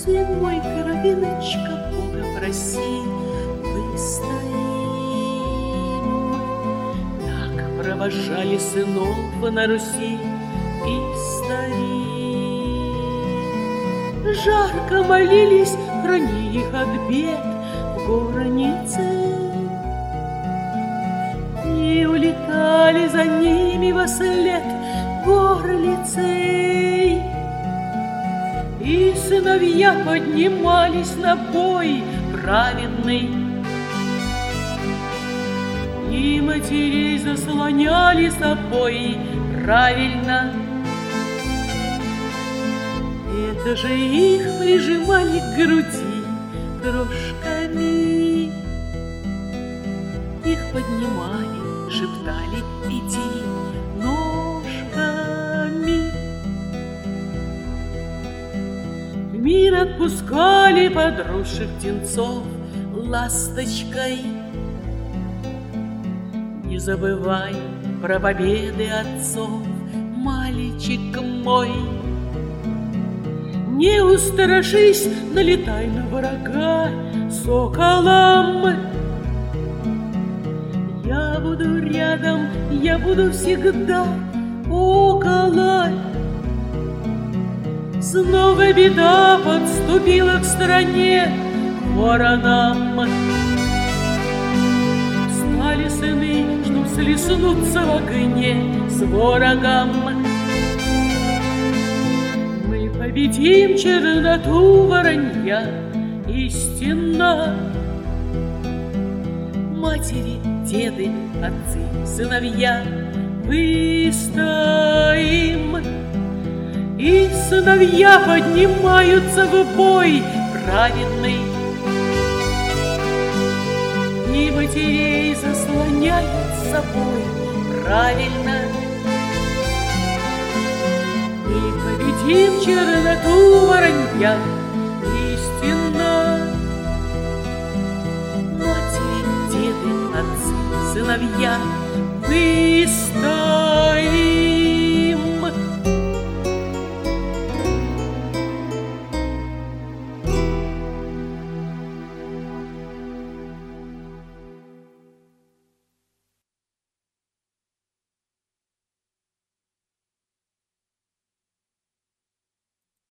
сын мой, кровиночка, Бога проси, выстоим. Так провожали сынов на Руси и старик. Жарко молились, храни их от бед в горнице, и улетали за ними вослед горлицей. И сыновья поднимались на бой праведный, и матерей заслоняли собой правильно. Это же их прижимали к груди крошками, их поднимали, шептали: иди ножками. В мир отпускали подросших птенцов ласточкой. Не забывай про победы отцов, мальчик мой. Не устрашись, налетай на врага соколом. Я буду рядом, я буду всегда около. Снова беда подступила к стране воронам. Встали сыны, чтоб слеснуться в огне с ворогом. Мы победим черноту воронья истинно. Матери, деды, отцы, сыновья, выстоим. И сыновья поднимаются в бой праведный, и матерей заслоняют собой правильно. Мы победим черноту воронья истинно. Матери, деды, отцы, сыновья, выстоим.